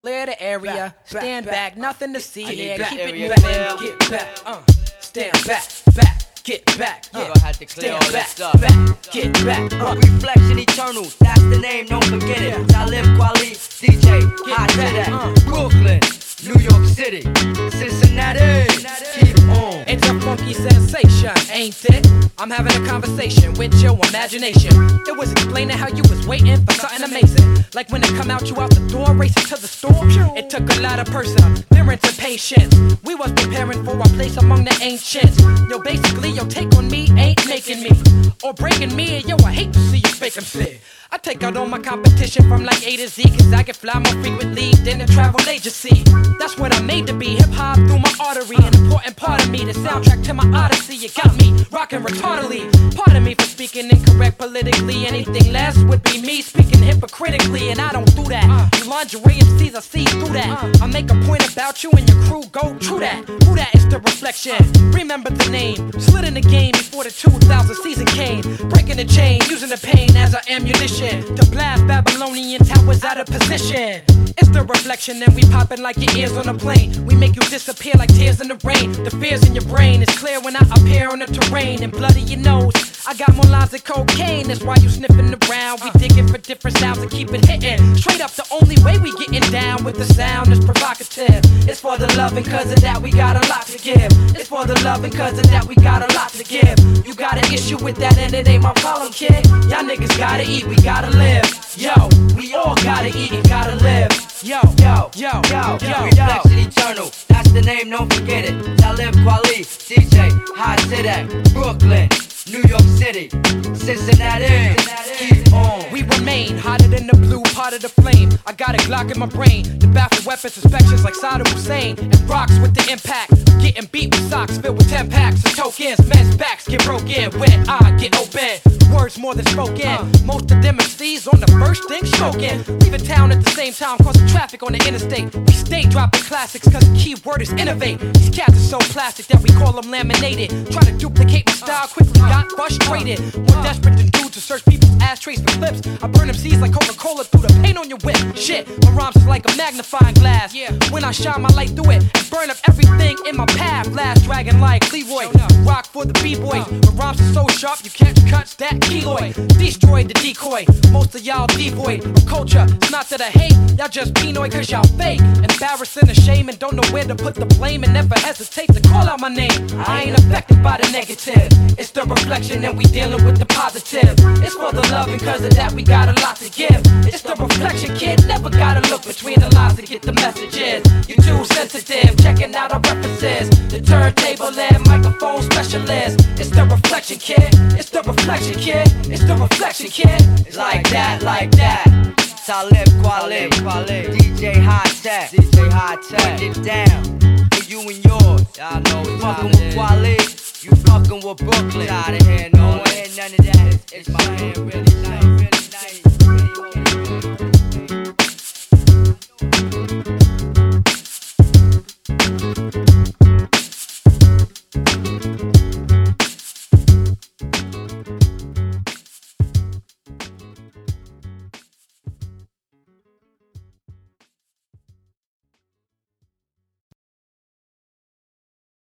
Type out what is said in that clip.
Clear the area, stand back, nothing to see here. Keep it moving, get back, stand back, get back, stand back, get back. Reflection eternal, that's the name, don't forget it. Talib Kweli, DJ, hot to that. Brooklyn, New York City, Cincinnati, keep on. It's a funky sensation, ain't it? I'm having a conversation with your imagination. It was explaining how you was waiting for something amazing. Like when it come out, you out the door, racing to the store. It took a lot of perseverance and patience. We was preparing for our place among the ancients. Yo, basically, your take on me ain't making me or breaking me. Yo, I hate to see you fake MC. I take out all my competition from like A to Z, cause I can fly more frequently than a travel agency. That's what I'm made to be, hip-hop through my artery. An important part of me, the soundtrack to my odyssey. You got me rocking retardedly. Pardon me for speaking incorrect politically. Anything less would be me speaking hypocritically, and I don't do that. You lingerie MCs, I see through that. I make a point about you and your crew, go true that. Who that is the reflection? Remember the name. Slid in the game before the 2000 season came. Breaking the chain, using the pain as an ammunition to blast Babylonian towers out of position. It's the reflection and we popping like your ears on a plane. We make you disappear like tears in the rain. The fears in your brain is clear when I appear on the terrain. And blood in your nose, I got more lines than cocaine. That's why you sniffing around. We digging for different sounds and keep it hitting. Straight up, the only way we getting down with the sound is provocative. It's for the love and cause of that we got a lot to give. It's for the love and cause of that we got a lot to give. You got an issue with that and it ain't my problem, kid. Y'all niggas gotta eat, we gotta live. Yo, we all gotta eat and gotta live. Yo, yo, yo, yo, yo. Reflection eternal, that's the name, don't forget it. Talib Kweli, DJ, hot to that. Brooklyn, New York City, Cincinnati, keep on. We remain hotter than the blue part of the flame. I got a Glock in my brain to baffle weapons inspections like Saddam Hussein. And rocks with the impact, getting beat with socks filled with 10 packs of tokens. Men's backs get broken when I get open. Words more than spoken. Most of them MCs on the first thing spoken. Leaving town at the same time, causing traffic on the interstate. We stay dropping classics cause the key word is innovate. These cats are so plastic that we call them laminated. Try to duplicate my style, quickly got frustrated. More desperate than dudes to search people's ashtrays for clips. I burn MCs like Coca-Cola through the paint on your whip. Shit, my rhymes is like a magnifying glass. When I shine my light through it and burn up everything in my path. Last dragon like Leroy, rock for the B-boys. My rhymes are so sharp you can't cut that keloid. Destroy the decoy, most of y'all devoid of culture. It's not that I hate, y'all just Pinoy cause y'all fake. Embarrassing and shame and don't know where to put the blame. And never hesitate to call out my name. I ain't affected by the negative. It's the reflection and we dealing with the positive. It's for the love and cause of that we got a lot to give. It's the reflection, kid, never gotta look between the lines to get the messages. You too sensitive, checking out our references. The turntable and microphone specialist. It's the reflection, kid. It's the reflection, kid. It's the reflection, kid. It's like that, like that. Talib Kweli, DJ Hot Tech, put it down for you and yours. Y'all know it's fucking with Kweli, you fucking with Brooklyn. Tired of hearing no one hear none of that. It's my hand really nice, really nice.